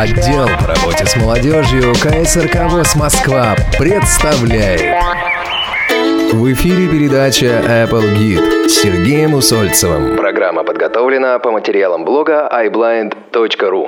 Отдел по работе с молодежью КСРК ВОС Москва представляет. В эфире передача Apple Guide с Сергеем Усольцевым. Программа подготовлена по материалам блога iblind.ru.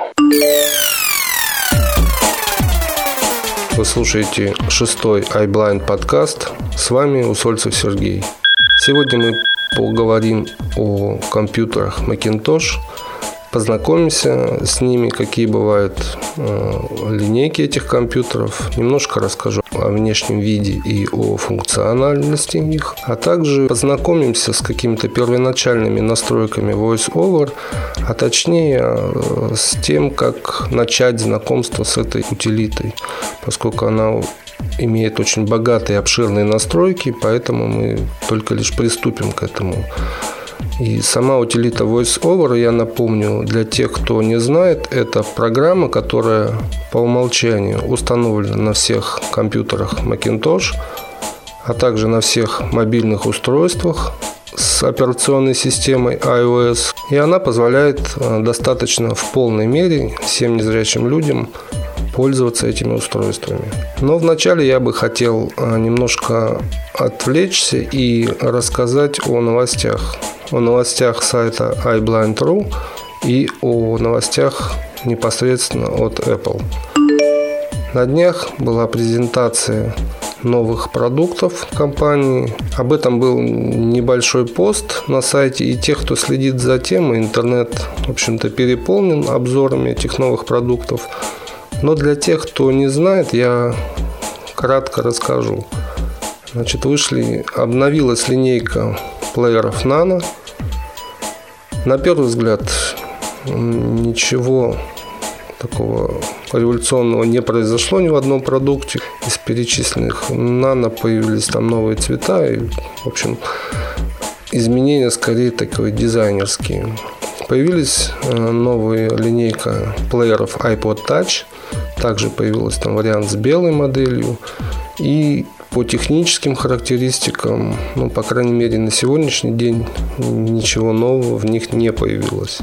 Вы слушаете 6-й iBlind подкаст. С вами Усольцев Сергей. Сегодня мы поговорим о компьютерах Macintosh. Познакомимся с ними, какие бывают линейки этих компьютеров. Немножко расскажу о внешнем виде и о функциональности их. А также познакомимся с какими-то первоначальными настройками VoiceOver, а точнее с тем, как начать знакомство с этой утилитой, поскольку она имеет очень богатые и обширные настройки, поэтому мы только лишь приступим к этому. И сама утилита VoiceOver, я напомню, для тех, кто не знает, это программа, которая по умолчанию установлена на всех компьютерах Macintosh, а также на всех мобильных устройствах с операционной системой iOS. И она позволяет достаточно в полной мере всем незрячим людям пользоваться этими устройствами. Но вначале я бы хотел немножко отвлечься и рассказать о новостях. О новостях сайта iblind.ru и о новостях непосредственно от Apple. На днях была презентация новых продуктов компании. Об этом был небольшой пост на сайте, и тех, кто следит за темой, интернет, в общем-то, переполнен обзорами этих новых продуктов. Но для тех, кто не знает, я кратко расскажу. Значит, обновилась линейка плееров Nano. На первый взгляд, ничего такого революционного не произошло ни в одном продукте. Из перечисленных Nano появились там новые цвета. И, в общем, изменения скорее такие дизайнерские. Появилась новая линейка плееров iPod Touch. Также появился там вариант с белой моделью. И по техническим характеристикам, по крайней мере, на сегодняшний день ничего нового в них не появилось.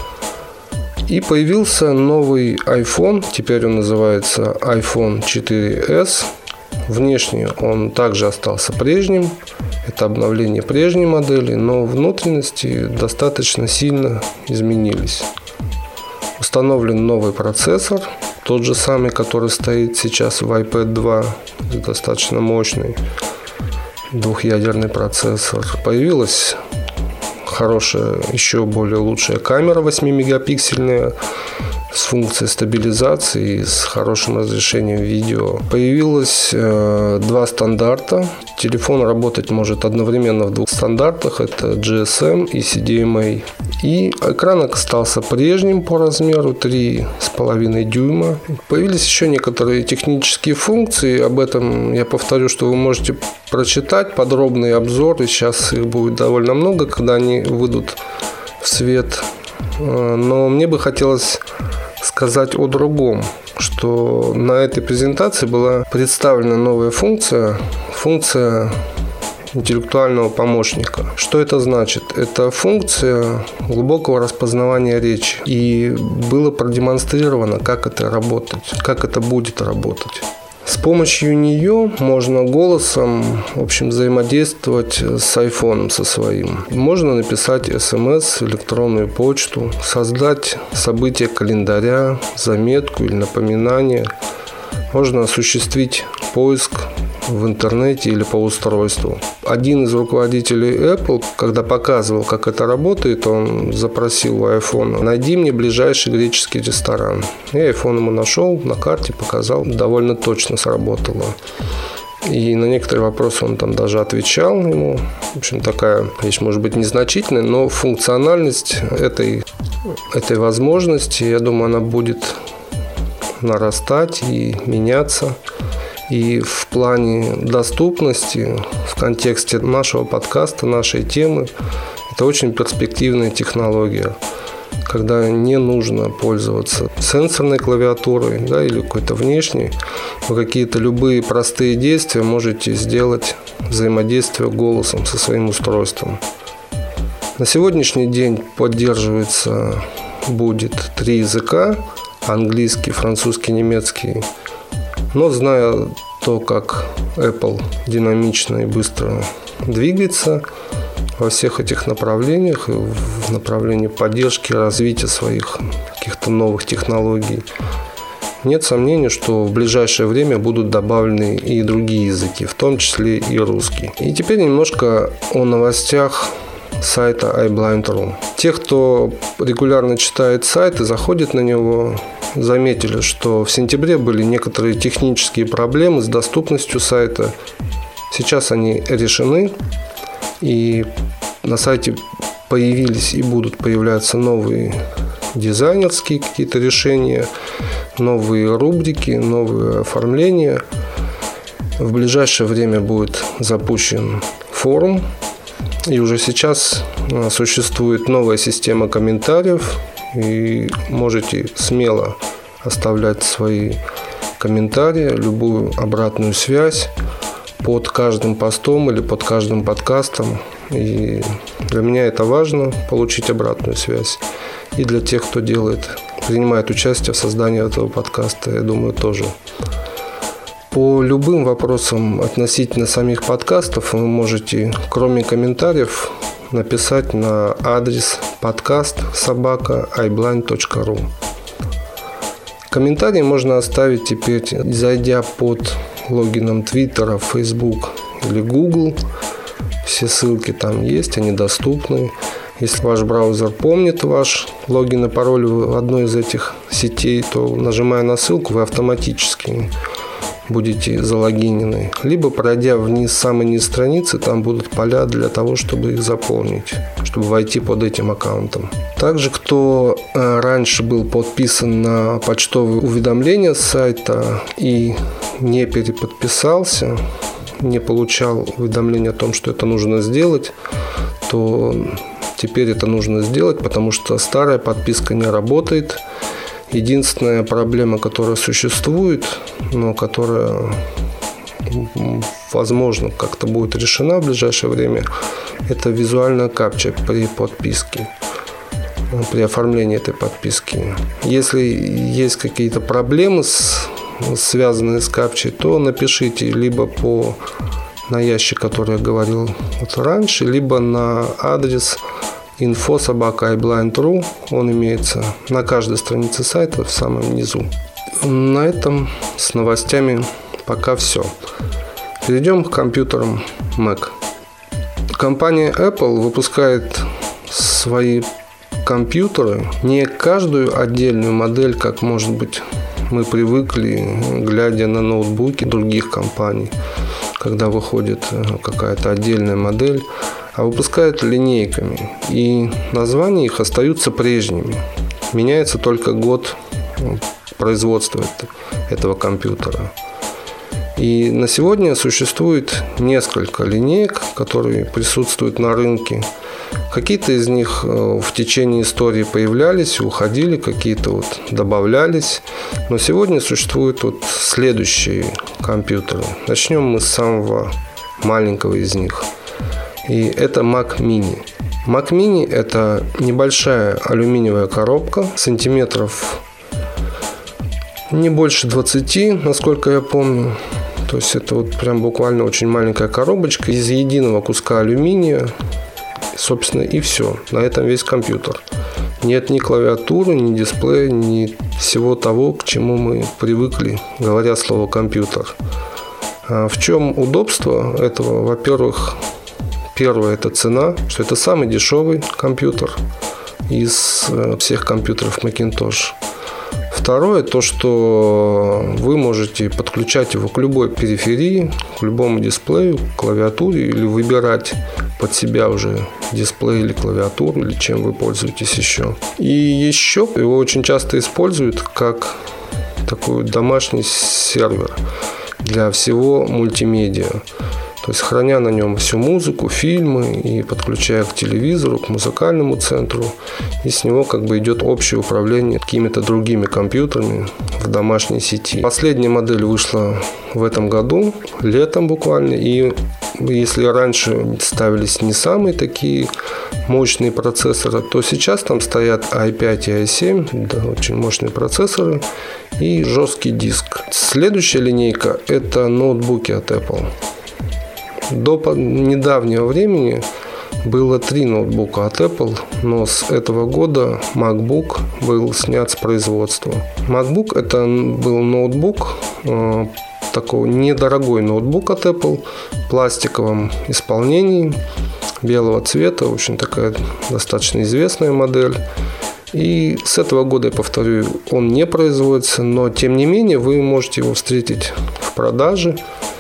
И появился новый iPhone. Теперь он называется iPhone 4S. Внешне он также остался прежним. Это обновление прежней модели, но внутренности достаточно сильно изменились. Установлен новый процессор, тот же самый, который стоит сейчас в iPad 2, достаточно мощный двухъядерный процессор. Появилась хорошая, еще более лучшая камера 8-мегапиксельная с функцией стабилизации и с хорошим разрешением видео. Появилось два стандарта. Телефон работать может одновременно в двух стандартах. Это GSM и CDMA. И экран остался прежним по размеру 3,5 дюйма. Появились еще некоторые технические функции. Об этом я повторю, что вы можете прочитать подробные обзоры. Сейчас их будет довольно много, когда они выйдут в свет. Но мне бы хотелось сказать о другом, что на этой презентации была представлена новая функция интеллектуального помощника. Что это значит? Это функция глубокого распознавания речи. И было продемонстрировано, как это будет работать. С помощью нее можно голосом, в общем, взаимодействовать с айфоном со своим. Можно написать смс, электронную почту, создать событие календаря, заметку или напоминание. Можно осуществить поиск в интернете или по устройству. Один из руководителей Apple, когда показывал, как это работает, он запросил у iPhone: найди мне ближайший греческий ресторан. И iPhone ему нашел, на карте показал, довольно точно сработало. И на некоторые вопросы он там даже отвечал ему. В общем, такая вещь может быть незначительная, но функциональность этой возможности, я думаю, она будет нарастать и меняться. И в плане доступности, в контексте нашего подкаста, нашей темы, это очень перспективная технология, когда не нужно пользоваться сенсорной клавиатурой, или какой-то внешней. Вы какие-то любые простые действия можете сделать, взаимодействуя голосом со своим устройством. На сегодняшний день поддерживается будет 3 языка: английский, французский, немецкий. Но зная то, как Apple динамично и быстро двигается во всех этих направлениях, и в направлении поддержки, развития своих каких-то новых технологий, нет сомнений, что в ближайшее время будут добавлены и другие языки, в том числе и русский. И теперь немножко о новостях сайта iBlind.ru. Те, кто регулярно читает сайт и заходит на него, заметили, что в сентябре были некоторые технические проблемы с доступностью сайта. Сейчас они решены, и на сайте появились и будут появляться новые дизайнерские какие-то решения, новые рубрики, новые оформления. В ближайшее время будет запущен форум, и уже сейчас существует новая система комментариев, и можете смело оставлять свои комментарии, любую обратную связь под каждым постом или под каждым подкастом. И для меня это важно, получить обратную связь. И для тех, кто принимает участие в создании этого подкаста, я думаю, тоже. По любым вопросам относительно самих подкастов вы можете, кроме комментариев, написать на адрес podcast@iblind.ru. Комментарии можно оставить теперь, зайдя под логином Твиттера, Facebook или Google. Все ссылки там есть, они доступны. Если ваш браузер помнит ваш логин и пароль в одной из этих сетей, то, нажимая на ссылку, вы автоматически будете залогинены. Либо, пройдя вниз, самый низ страницы, там будут поля для того, чтобы их заполнить, чтобы войти под этим аккаунтом. Также, кто раньше был подписан на почтовые уведомления с сайта и не переподписался, не получал уведомления о том, что это нужно сделать, то теперь это нужно сделать, потому что старая подписка не работает. Единственная проблема, которая существует, но которая, возможно, как-то будет решена в ближайшее время, это визуальная капча при подписке, при оформлении этой подписки. Если есть какие-то проблемы, связанные с капчей, то напишите либо на ящик, который я говорил раньше, либо на адрес info@iblind.ru. Он имеется на каждой странице сайта в самом низу. На этом с новостями пока все. Перейдем к компьютерам Mac. Компания Apple выпускает свои компьютеры, не каждую отдельную модель, как, может быть, мы привыкли, глядя на ноутбуки других компаний, когда выходит какая-то отдельная модель, а выпускают линейками. И названия их остаются прежними. Меняется только год производства этого компьютера. И на сегодня существует несколько линеек, которые присутствуют на рынке. Какие-то из них в течение истории появлялись, уходили, какие-то добавлялись. Но сегодня существуют следующие компьютеры. Начнем мы с самого маленького из них. И это Mac Mini. Mac Mini – это небольшая алюминиевая коробка, сантиметров не больше 20, насколько я помню. То есть это прям буквально очень маленькая коробочка из единого куска алюминия. Собственно, и все. На этом весь компьютер. Нет ни клавиатуры, ни дисплея, ни всего того, к чему мы привыкли, говоря слово «компьютер». В чем удобство этого? Во-первых, первое – это цена, что это самый дешевый компьютер из всех компьютеров Macintosh. Второе – то, что вы можете подключать его к любой периферии, к любому дисплею, к клавиатуре, или выбирать под себя уже дисплей или клавиатуру, или чем вы пользуетесь еще. И еще его очень часто используют как такой домашний сервер для всего мультимедиа. То есть, храня на нем всю музыку, фильмы и подключая к телевизору, к музыкальному центру. И с него идет общее управление какими-то другими компьютерами в домашней сети. Последняя модель вышла в этом году, летом буквально. И если раньше ставились не самые такие мощные процессоры, то сейчас там стоят i5 и i7, да, очень мощные процессоры и жесткий диск. Следующая линейка – это ноутбуки от Apple. До недавнего времени было 3 ноутбука от Apple, но с этого года MacBook был снят с производства. MacBook – это был ноутбук, такой недорогой ноутбук от Apple, в пластиковом исполнении, белого цвета, очень такая достаточно известная модель. И с этого года, я повторю, он не производится, но тем не менее вы можете его встретить в продаже.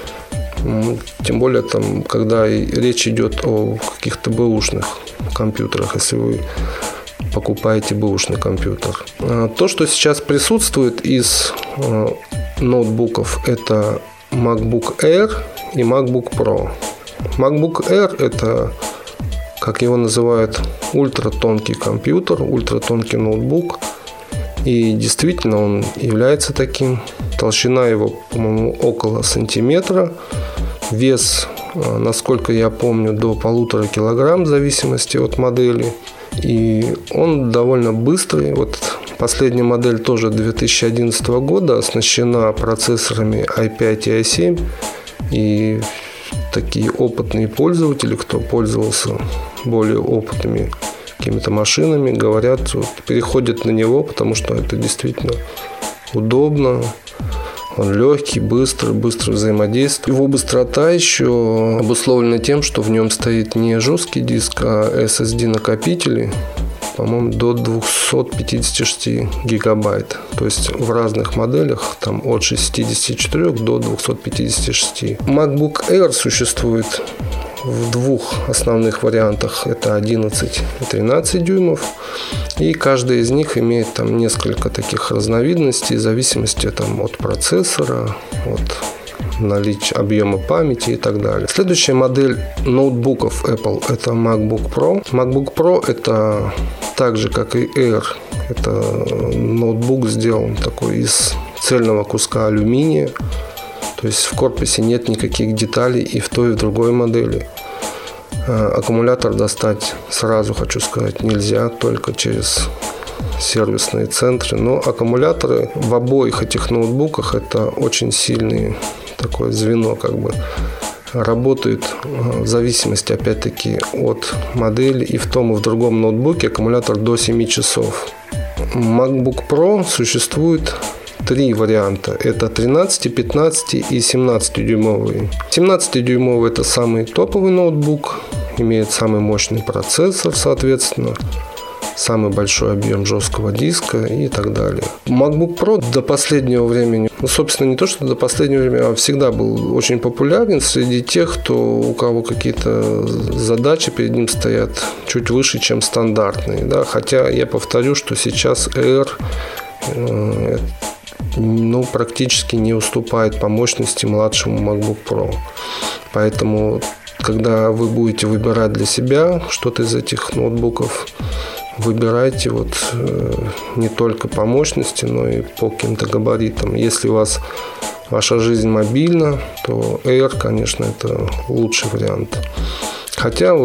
Тем более, там, когда речь идет о каких-то бэушных компьютерах, если вы покупаете бэушный компьютер. То, что сейчас присутствует из ноутбуков, это MacBook Air и MacBook Pro. MacBook Air – это, как его называют, ультратонкий компьютер, ультратонкий ноутбук. И действительно он является таким. Толщина его, по-моему, около сантиметра. Вес, насколько я помню, до 1,5 килограмм в зависимости от модели. И он довольно быстрый. Вот последняя модель тоже 2011 года оснащена процессорами i5 и i7. И такие опытные пользователи, кто пользовался более опытными какими-то машинами, говорят, вот, переходят на него, потому что это действительно удобно. Он легкий, быстро взаимодействует. Его быстрота еще обусловлена тем, что в нем стоит не жесткий диск, а SSD-накопители, по-моему, до 256 гигабайт. То есть в разных моделях там от 64 до 256. MacBook Air существует в двух основных вариантах. Это 11 и 13 дюймов. И каждая из них имеет там несколько таких разновидностей в зависимости там, от процессора, от наличия объема памяти и так далее. Следующая модель ноутбуков Apple – это MacBook Pro. MacBook Pro – это так же, как и Air. Это ноутбук сделан такой из цельного куска алюминия. То есть в корпусе нет никаких деталей и в той, и в другой модели. Аккумулятор достать, сразу хочу сказать, нельзя, только через сервисные центры. Но аккумуляторы в обоих этих ноутбуках – это очень сильное такое звено, как бы работают в зависимости, опять-таки, от модели. И в том, и в другом ноутбуке аккумулятор до 7 часов. MacBook Pro существует 3 варианта. Это 13, 15 и 17-дюймовые. 17-дюймовый – это самый топовый ноутбук. Имеет самый мощный процессор, соответственно. Самый большой объем жесткого диска и так далее. MacBook Pro до последнего времени, собственно, не то, что до последнего времени, а всегда был очень популярен среди тех, у кого какие-то задачи перед ним стоят чуть выше, чем стандартные. Да? Хотя я повторю, что сейчас Air практически не уступает по мощности младшему MacBook Pro. Поэтому, когда вы будете выбирать для себя что-то из этих ноутбуков, выбирайте не только по мощности, но и по каким-то габаритам. Если у вас ваша жизнь мобильна, то Air, конечно, это лучший вариант. Хотя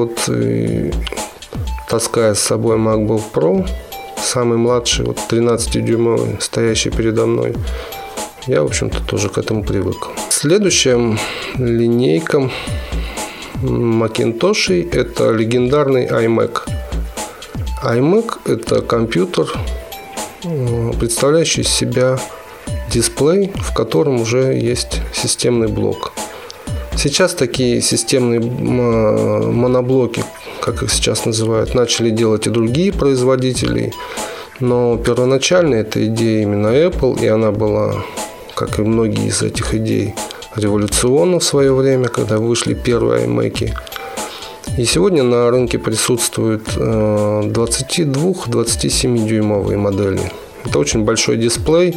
таская с собой MacBook Pro, самый младший, 13-дюймовый, стоящий передо мной, я, в общем-то, тоже к этому привык. Следующая линейка Macintosh – это легендарный iMac. iMac – это компьютер, представляющий из себя дисплей, в котором уже есть системный блок. Сейчас такие системные моноблоки, как их сейчас называют, начали делать и другие производители. Но первоначально эта идея именно Apple, и она была, как и многие из этих идей, революционна в свое время, когда вышли первые iMac. И сегодня на рынке присутствуют 22-27 дюймовые модели. Это очень большой дисплей,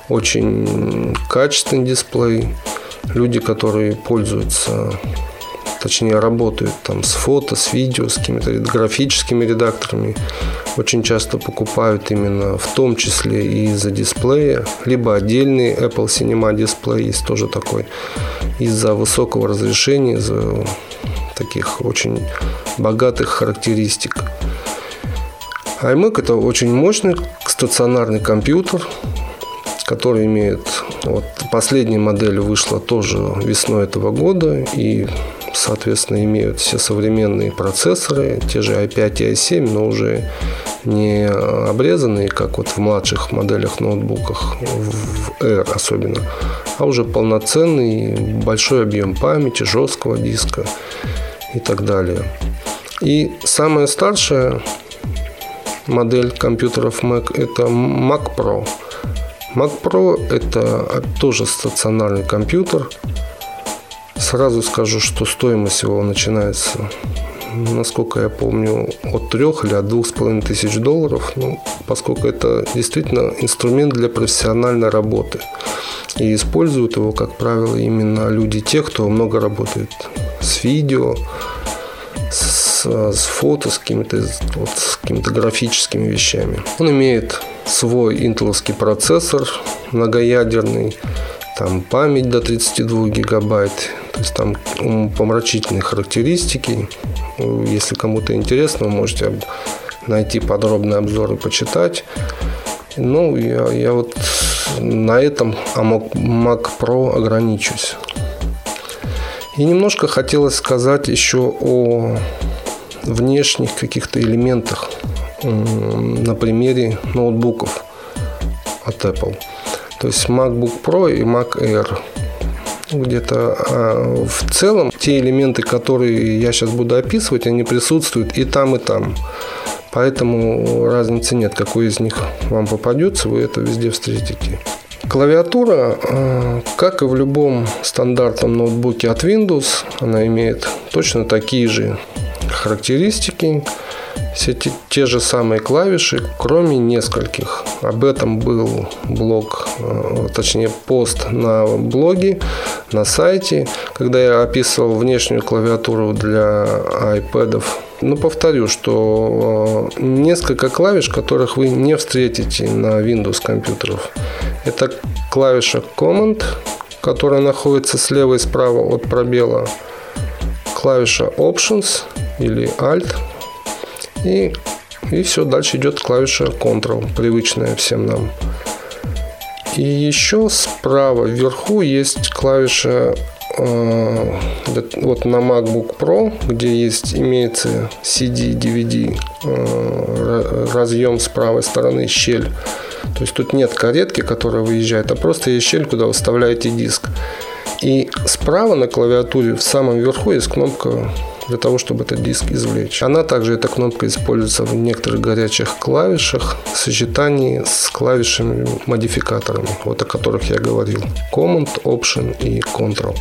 очень качественный дисплей. Люди, которые пользуются точнее работают там с фото, с видео, с какими-то графическими редакторами, очень часто покупают именно в том числе и из-за дисплея, либо отдельный Apple Cinema дисплей есть тоже такой, из-за высокого разрешения, из-за таких очень богатых характеристик. iMac — это очень мощный стационарный компьютер, который имеет, вот последняя модель вышла тоже весной этого года, и, соответственно, имеют все современные процессоры, те же i5 и i7, но уже не обрезанные, как вот в младших моделях ноутбуках, в Air особенно, а уже полноценный, большой объем памяти, жесткого диска и так далее. И самая старшая модель компьютеров Mac — это Mac Pro. Mac Pro — это тоже стационарный компьютер. Сразу скажу, что стоимость его начинается, насколько я помню, от 3 или от $2500, поскольку это действительно инструмент для профессиональной работы. И используют его, как правило, именно люди, те, кто много работает с видео, с фото, с какими-то графическими вещами. Он имеет свой интеловский процессор многоядерный, там память до 32 гигабайт, то есть там умопомрачительные характеристики. Если кому-то интересно, вы можете найти подробный обзор и почитать. Я вот на этом Mac Pro ограничусь. И немножко хотелось сказать еще о внешних каких-то элементах на примере ноутбуков от Apple. То есть MacBook Pro и Mac Air. Где-то в целом те элементы, которые я сейчас буду описывать, они присутствуют и там, и там. Поэтому разницы нет, какой из них вам попадется, вы это везде встретите. Клавиатура, как и в любом стандартном ноутбуке от Windows, она имеет точно такие же характеристики, все те же самые клавиши, кроме нескольких. Об этом был пост на блоге, на сайте, когда я описывал внешнюю клавиатуру для iPad'ов. Повторю, что несколько клавиш, которых вы не встретите на Windows компьютерах. Это клавиша Command, которая находится слева и справа от пробела, клавиша Options или Alt, и все, дальше идет клавиша Ctrl, привычная всем нам. И еще справа вверху есть клавиша вот на MacBook Pro, где имеется CD, DVD, разъем с правой стороны, щель. То есть тут нет каретки, которая выезжает, а просто есть щель, куда вы вставляете диск. И справа на клавиатуре в самом верху есть кнопка для того, чтобы этот диск извлечь. Эта кнопка используется в некоторых горячих клавишах в сочетании с клавишами-модификаторами, вот о которых я говорил. Command, Option и Ctrl.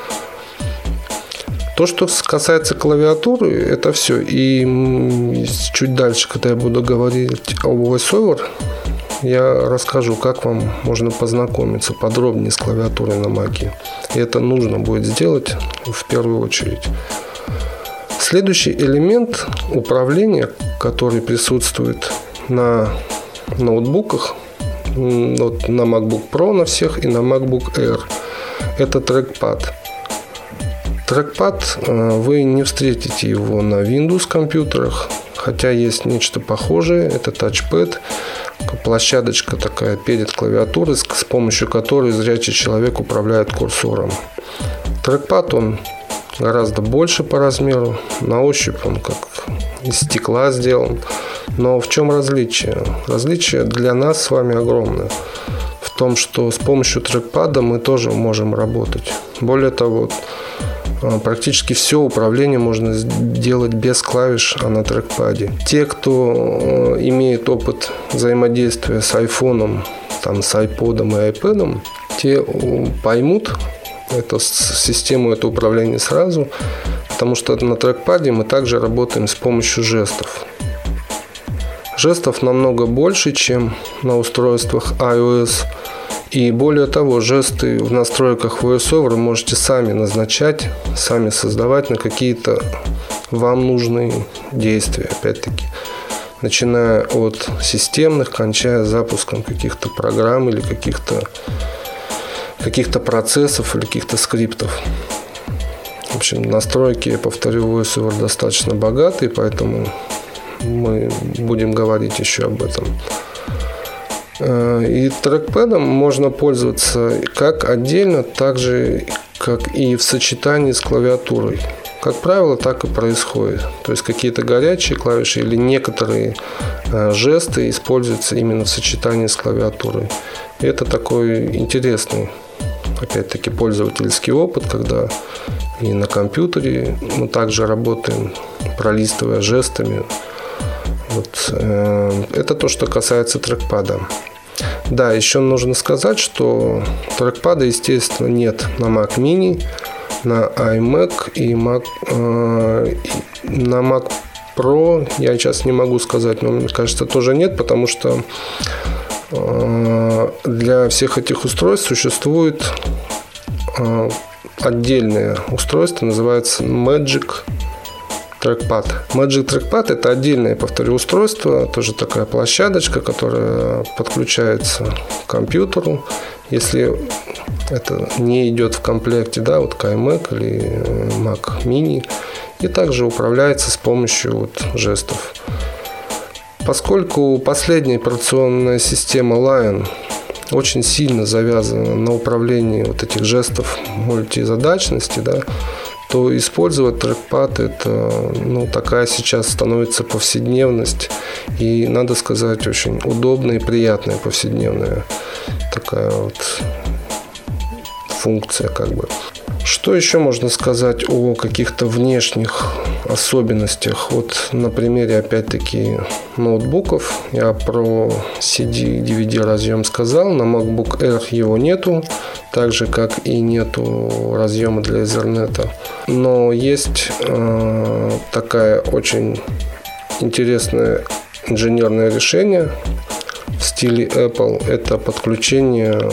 То, что касается клавиатуры, это все. И чуть дальше, когда я буду говорить о VoiceOver, я расскажу, как вам можно познакомиться подробнее с клавиатурой на Mac. И это нужно будет сделать в первую очередь. Следующий элемент управления, который присутствует на ноутбуках, вот на MacBook Pro на всех и на MacBook Air, это трекпад. Трекпад, вы не встретите его на Windows компьютерах, хотя есть нечто похожее, это тачпэд, площадочка такая перед клавиатурой, с помощью которой зрячий человек управляет курсором. Трекпад, он гораздо больше по размеру, на ощупь он как из стекла сделан. Но в чем различие? Различие для нас с вами огромное. В том, что с помощью трекпада мы тоже можем работать. Более того, практически все управление можно сделать без клавиш, а на трекпаде. Те, кто имеет опыт взаимодействия с айфоном, с айподом и айпэдом, те поймут систему этого управления сразу, потому что на трекпаде мы также работаем с помощью жестов. Жестов намного больше, чем на устройствах iOS. И более того, жесты в настройках VoiceOver вы можете сами назначать, сами создавать на какие-то вам нужные действия, опять-таки. Начиная от системных, кончая запуском каких-то программ или каких-то процессов или каких-то скриптов. В общем, настройки, я повторю, VoiceOver достаточно богатые, поэтому мы будем говорить еще об этом. И трекпэдом можно пользоваться как отдельно, так же, как и в сочетании с клавиатурой. Как правило, так и происходит. То есть какие-то горячие клавиши или некоторые жесты используются именно в сочетании с клавиатурой. И это такой интересный, опять-таки, пользовательский опыт, когда и на компьютере мы также работаем, пролистывая жестами. Вот, это то, что касается трекпада. Да, еще нужно сказать, что трекпада, естественно, нет на Mac Mini, на iMac и на Mac Pro. Я сейчас не могу сказать, но мне кажется, тоже нет, потому что для всех этих устройств существует отдельное устройство, называется Magic Trackpad. Magic Trackpad — это отдельное, повторю, устройство, тоже такая площадочка, которая подключается к компьютеру. Если это не идет в комплекте, да, вот к iMac или Mac Mini, и также управляется с помощью вот жестов. Поскольку последняя операционная система Lion очень сильно завязана на управлении вот этих жестов мультизадачности, да, то использовать трекпад — это такая сейчас становится повседневность. И, надо сказать, очень удобная и приятная повседневная такая вот функция как бы. Что еще можно сказать о каких-то внешних особенностях? Вот на примере, опять-таки, ноутбуков. Я про CD-DVD разъем сказал. На MacBook Air его нету. Так же, как и нету разъема для Ethernet. Но есть такая очень интересное инженерное решение в стиле Apple. Это подключение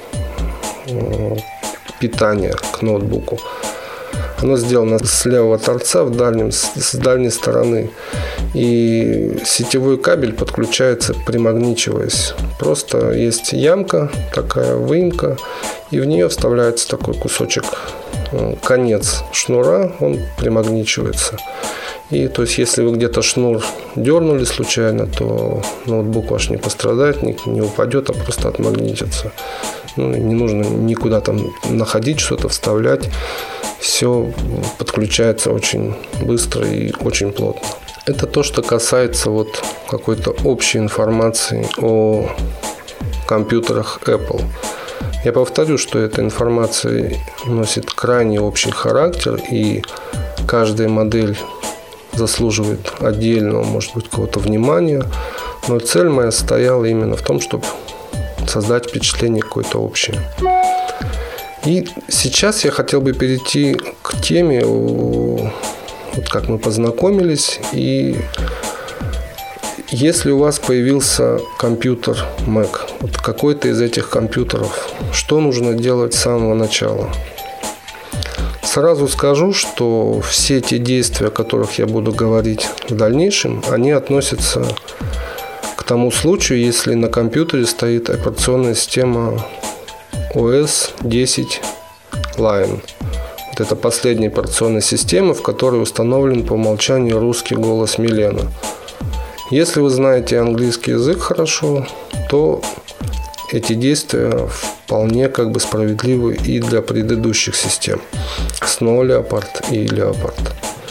питания к ноутбуку. Оно сделано с левого торца с дальней стороны. И сетевой кабель подключается, примагничиваясь. Просто есть ямка, такая выемка, и в нее вставляется такой кусочек, конец шнура, он примагничивается. И то есть, если вы где-то шнур дернули случайно, то ноутбук ваш не пострадает, не упадет, а просто отмагнитится. Не нужно никуда там находить, что-то вставлять. Все подключается очень быстро и очень плотно. Это то, что касается вот какой-то общей информации о компьютерах Apple. Я повторю, что эта информация носит крайне общий характер, и каждая модель заслуживает отдельного, может быть, какого-то внимания. Но цель моя состояла именно в том, чтобы создать впечатление какое-то общее. И сейчас я хотел бы перейти к теме, вот как мы познакомились. И если у вас появился компьютер Mac, вот какой-то из этих компьютеров, что нужно делать с самого начала? Сразу скажу, что все те действия, о которых я буду говорить в дальнейшем, они относятся к тому случаю, если на компьютере стоит операционная система OS 10 Lion. Вот это последняя операционная система, в которой установлен по умолчанию русский голос Милена. Если вы знаете английский язык хорошо, то эти действия вполне как бы справедливы и для предыдущих систем Snow Leopard и Leopard.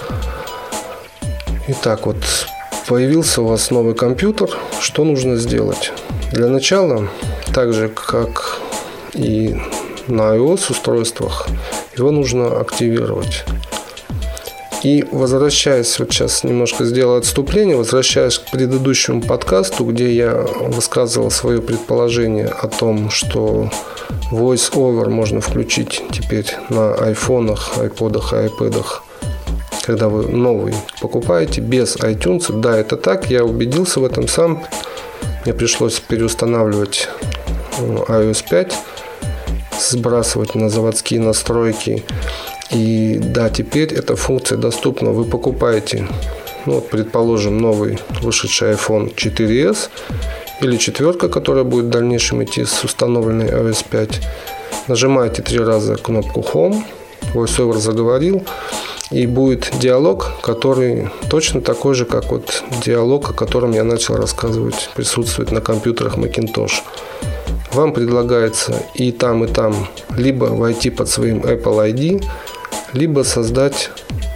Итак, вот появился у вас новый компьютер. Что нужно сделать? Для начала, так же как и на iOS устройствах, его нужно активировать. И возвращаясь, вот сейчас немножко сделаю отступление, возвращаясь к предыдущему подкасту, где я высказывал свое предположение о том, что VoiceOver можно включить теперь на айфонах, айподах и айпэдах, когда вы новый покупаете, без iTunes. Да, это так, я убедился в этом сам. Мне пришлось переустанавливать iOS 5, сбрасывать на заводские настройки. И да, теперь эта функция доступна. Вы покупаете, предположим, новый вышедший iPhone 4s или 4, которая будет в дальнейшем идти с установленной iOS 5. Нажимаете 3 раза кнопку Home, VoiceOver заговорил, и будет диалог, который точно такой же, как вот диалог, о котором я начал рассказывать, присутствует на компьютерах Macintosh. Вам предлагается и там либо войти под своим Apple ID, либо создать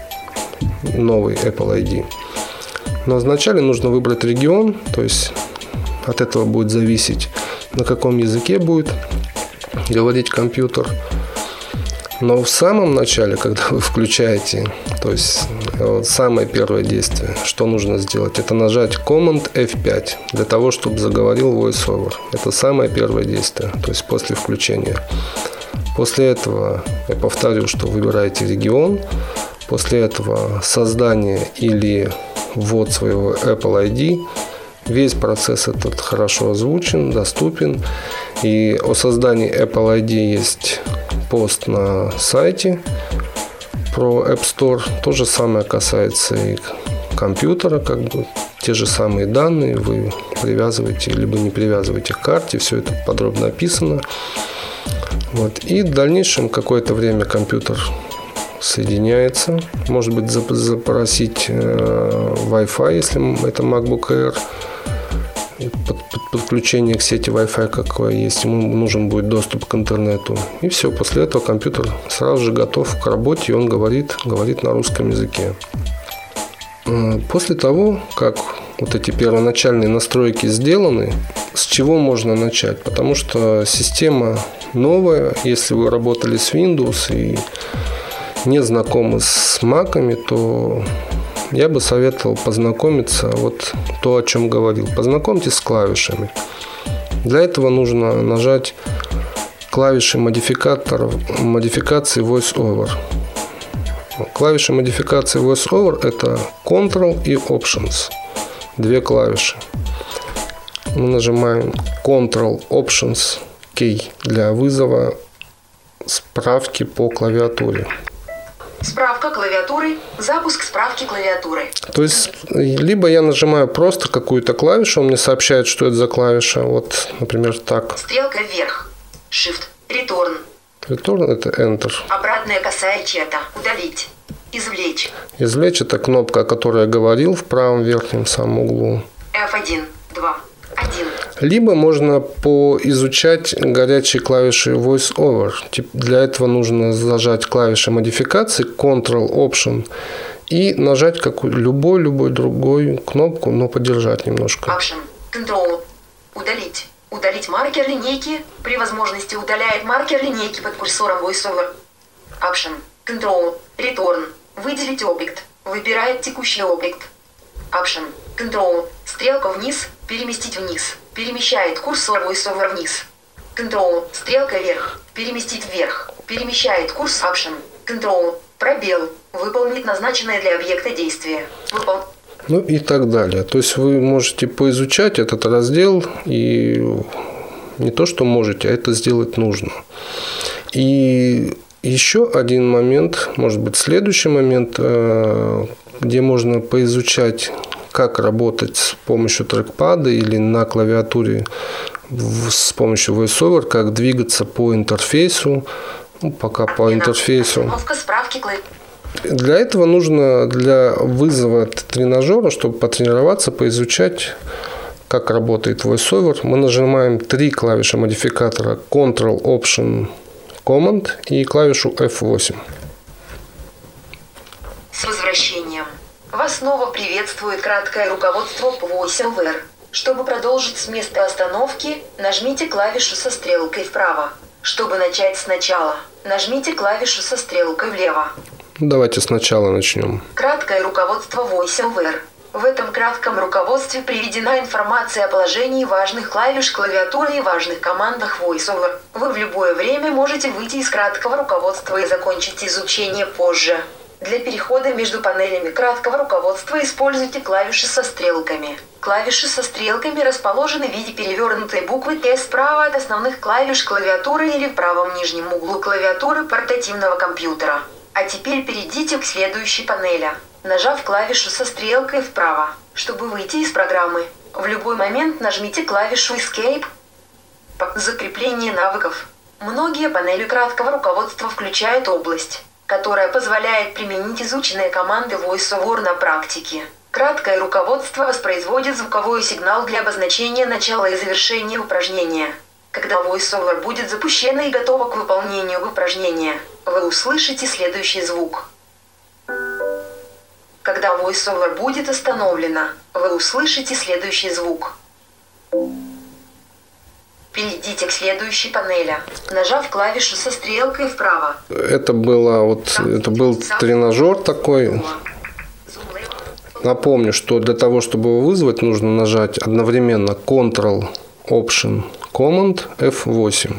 новый Apple ID. Но вначале нужно выбрать регион, то есть от этого будет зависеть, на каком языке будет говорить компьютер. Но в самом начале, когда вы включаете, то есть самое первое действие, что нужно сделать, это нажать Command F5 для того, чтобы заговорил VoiceOver. Это самое первое действие, то есть после включения. После этого, я повторю, что выбираете регион. После этого создание или ввод своего Apple ID. Весь процесс этот хорошо озвучен, доступен. И о создании Apple ID есть пост на сайте про App Store. То же самое касается и компьютера, те же самые данные вы привязываете либо не привязываете к карте. Все это подробно описано. И в дальнейшем какое-то время компьютер соединяется. Может быть, запросить Wi-Fi, если это MacBook Air. Подключение к сети Wi-Fi какое есть, ему нужен будет доступ к интернету. И все, после этого компьютер сразу же готов к работе, и он говорит на русском языке. После того, как вот эти первоначальные настройки сделаны, с чего можно начать? Потому что система новая, если вы работали с Windows и не знакомы с Mac'ами, то я бы советовал познакомиться, то, о чем говорил. Познакомьтесь с клавишами. Для этого нужно нажать клавиши модификации VoiceOver. Клавиши модификации VoiceOver – это Ctrl и Options. 2 клавиши. Мы нажимаем Ctrl Options Key для вызова справки по клавиатуре. Справка клавиатуры. Запуск справки клавиатуры. То есть, либо я нажимаю просто какую-то клавишу, он мне сообщает, что это за клавиша. Например, так. Стрелка вверх. Shift. Return. Return – это Enter. Обратная косая чета. Удалить. Извлечь. Извлечь – это кнопка, о которой я говорил в правом верхнем самом углу. F1, 2, 1. Либо можно поизучать горячие клавиши VoiceOver. Для этого нужно зажать клавиши модификации Ctrl, Option и нажать любой другую кнопку, но подержать немножко. Option, Control, удалить. Удалить маркер линейки. При возможности удаляет маркер линейки под курсором VoiceOver. Option, Control, Return. Выделить объект. Выбирает текущий объект. Option, Control, стрелка вниз, переместить вниз. Перемещает курсор VoiceOver вниз. Control, стрелка вверх, переместить вверх. Перемещает курс Option, Control, пробел. Выполнить назначенное для объекта действие. И так далее. То есть вы можете поизучать этот раздел, и не то, что можете, а это сделать нужно. И еще один момент, может быть, следующий момент, где можно поизучать, как работать с помощью трекпада или на клавиатуре с помощью VoiceOver, как двигаться по интерфейсу, пока по интерфейсу. Для этого нужно для вызова тренажера, чтобы потренироваться, поизучать, как работает VoiceOver, мы нажимаем 3 клавиши модификатора Ctrl, Option, Command и клавишу F8. С возвращением. Вас снова приветствует краткое руководство по VoiceOver. Чтобы продолжить с места остановки, нажмите клавишу со стрелкой вправо. Чтобы начать сначала, нажмите клавишу со стрелкой влево. Давайте сначала начнем. Краткое руководство VoiceOver. В этом кратком руководстве приведена информация о положении важных клавиш клавиатуры и важных командах VoiceOver. Вы в любое время можете выйти из краткого руководства и закончить изучение позже. Для перехода между панелями краткого руководства используйте клавиши со стрелками. Клавиши со стрелками расположены в виде перевернутой буквы Т справа от основных клавиш клавиатуры или в правом нижнем углу клавиатуры портативного компьютера. А теперь перейдите к следующей панели, нажав клавишу со стрелкой вправо, чтобы выйти из программы. В любой момент нажмите клавишу Escape. Закрепление навыков. Многие панели краткого руководства включают область, которая позволяет применить изученные команды VoiceOver на практике. Краткое руководство воспроизводит звуковой сигнал для обозначения начала и завершения упражнения. Когда VoiceOver будет запущена и готова к выполнению упражнения, вы услышите следующий звук. Когда VoiceOver будет остановлена, вы услышите следующий звук. Перейдите к следующей панели, нажав клавишу со стрелкой вправо. Это был тренажер такой. Напомню, что для того, чтобы его вызвать, нужно нажать одновременно Ctrl, Option, Command, F8.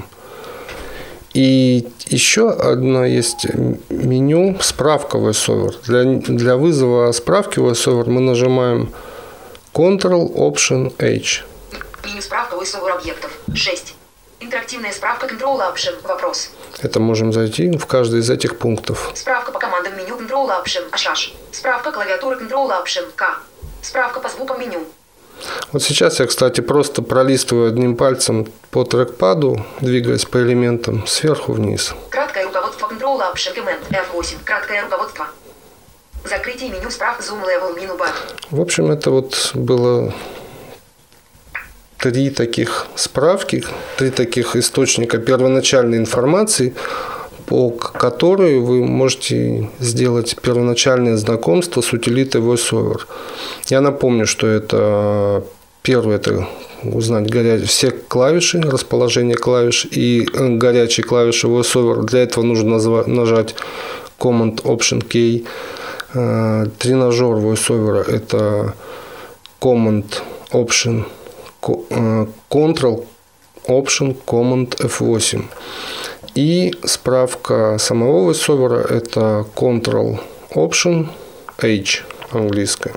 И еще одно есть меню «Справка VoiceOver». Для вызова справки VoiceOver мы нажимаем Ctrl, Option, H. Меню «Справка VoiceOver объектов». 6. Интерактивная справка Control Option. Вопрос. Это можем зайти в каждый из этих пунктов. Справка по командам меню Control Option. Ашаш. Справка клавиатуры Control Option. К. Справка по звукам меню. Вот сейчас я, кстати, просто пролистываю одним пальцем по трекпаду, двигаясь по элементам сверху вниз. Краткое руководство Control Option. Command F8. Краткое руководство. Закрытие меню справка Zoom Level Menu Bar. В общем, это вот было 3 таких справки, 3 таких источника первоначальной информации, по которой вы можете сделать первоначальное знакомство с утилитой VoiceOver. Я напомню, что это первое, это узнать все клавиши, расположение клавиш и горячие клавиши VoiceOver. Для этого нужно нажать Command Option K. Тренажер VoiceOver – это Command Option Ctrl, Option, Command, F8. И справка самого VoiceOver – это Ctrl, Option, H, английская.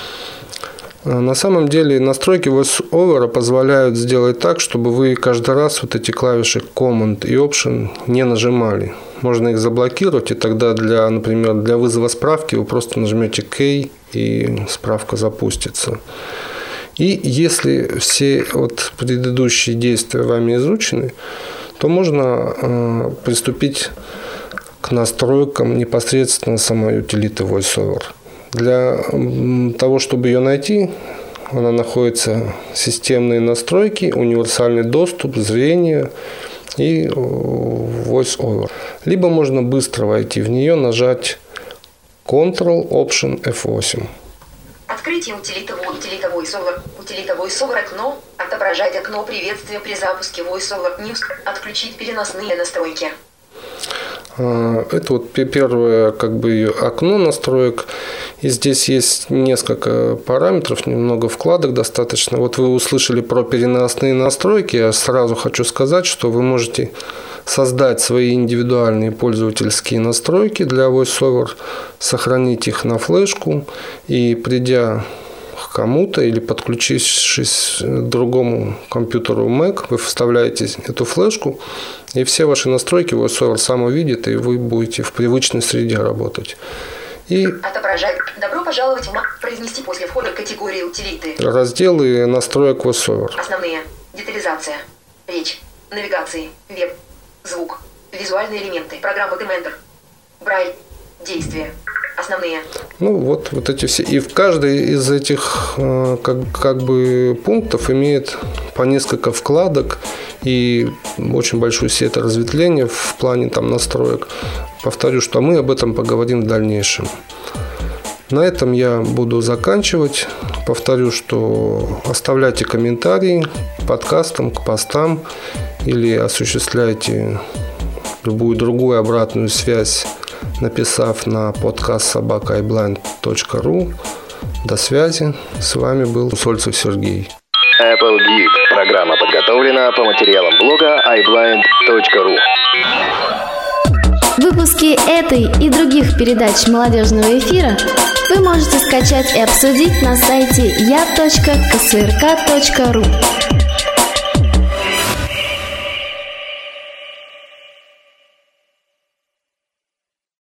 На самом деле настройки VoiceOver позволяют сделать так, чтобы вы каждый раз вот эти клавиши Command и Option не нажимали. Можно их заблокировать, и тогда, например, для вызова справки вы просто нажмете K, и справка запустится. И если все вот предыдущие действия вами изучены, то можно приступить к настройкам непосредственно самой утилиты VoiceOver. Для того, чтобы ее найти, она находится системные настройки, универсальный доступ, зрение и VoiceOver. Либо можно быстро войти в нее, нажать Ctrl, Option, F8. Открытие утилита VoiceOver. Утилита VoiceOver окно. Отображать окно приветствия при запуске VoiceOver News. Отключить переносные настройки. Это вот первое окно настроек. И здесь есть несколько параметров, немного вкладок достаточно. Вот вы услышали про переносные настройки. Я сразу хочу сказать, что вы можете создать свои индивидуальные пользовательские настройки для VoiceOver, сохранить их на флешку и, придя к кому-то или подключившись к другому компьютеру Mac, вы вставляете эту флешку, и все ваши настройки VoiceOver сам увидит, и вы будете в привычной среде работать. И отображать. Добро пожаловать в Mac. Произнести после входа категории утилиты. Разделы настроек VoiceOver. Основные. Детализация. Речь. Навигации. Веб. Звук. Визуальные элементы. Программа Commander. Брайль. Действия. Основные. Вот эти все. И в каждой из этих пунктов имеет по несколько вкладок и очень большую сеть разветвления в плане настроек. Повторю, что мы об этом поговорим в дальнейшем. На этом я буду заканчивать. Повторю, что оставляйте комментарии к подкастам, к постам или осуществляйте любую другую обратную связь, написав на podcast@iblind.ru. До связи. С вами был Усольцев Сергей. Apple Guide. Программа подготовлена по материалам блога iblind.ru. Выпуск Выпуски этой и других передач молодежного эфира вы можете скачать и обсудить на сайте ya.ksrk.ru.